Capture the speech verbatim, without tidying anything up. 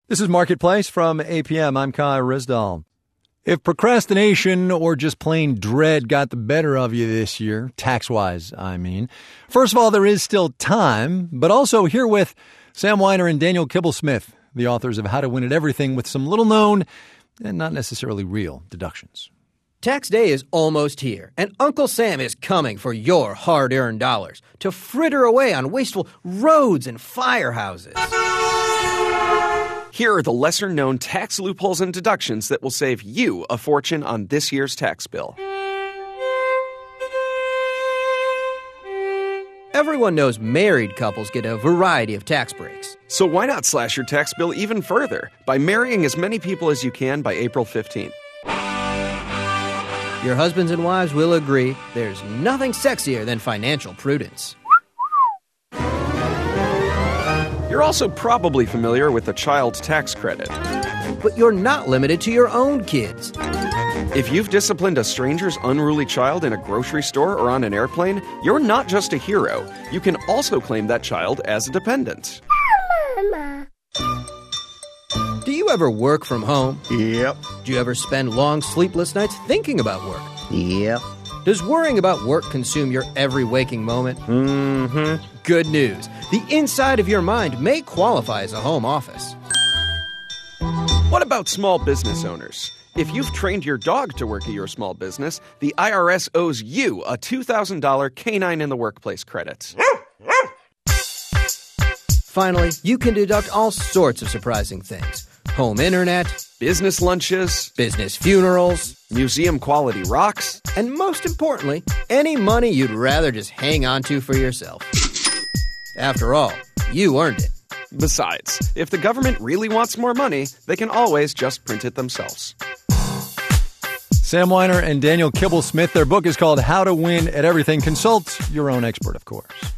This is Marketplace from A P M. I'm Kai Risdall. If procrastination or just plain dread got the better of you this year, tax-wise, I mean, first of all, there is still time, but also here with Sam Weiner and Daniel Kibblesmith, the authors of How to Win at Everything with some little-known and not necessarily real deductions. Tax day is almost here, and Uncle Sam is coming for your hard-earned dollars to fritter away on wasteful roads and firehouses. Here are the lesser-known tax loopholes and deductions that will save you a fortune on this year's tax bill. Everyone knows married couples get a variety of tax breaks. So why not slash your tax bill even further by marrying as many people as you can by April fifteenth? Your husbands and wives will agree there's nothing sexier than financial prudence. You're also probably familiar with the child tax credit. But you're not limited to your own kids. If you've disciplined a stranger's unruly child in a grocery store or on an airplane, you're not just a hero. You can also claim that child as a dependent. Mama. Do you ever work from home? Yep. Do you ever spend long sleepless nights thinking about work? Yep. Does worrying about work consume your every waking moment? Mm-hmm. Good news. The inside of your mind may qualify as a home office. What about small business owners? If you've trained your dog to work at your small business, the I R S owes you a two thousand dollars Canine in the Workplace credit. Finally, you can deduct all sorts of surprising things. Home internet, Business lunches, business funerals, museum-quality rocks, and most importantly, any money you'd rather just hang on to for yourself. After all, you earned it. Besides, if the government really wants more money, they can always just print it themselves. Sam Weiner and Daniel Kibblesmith, their book is called How to Win at Everything. Consult your own expert, of course.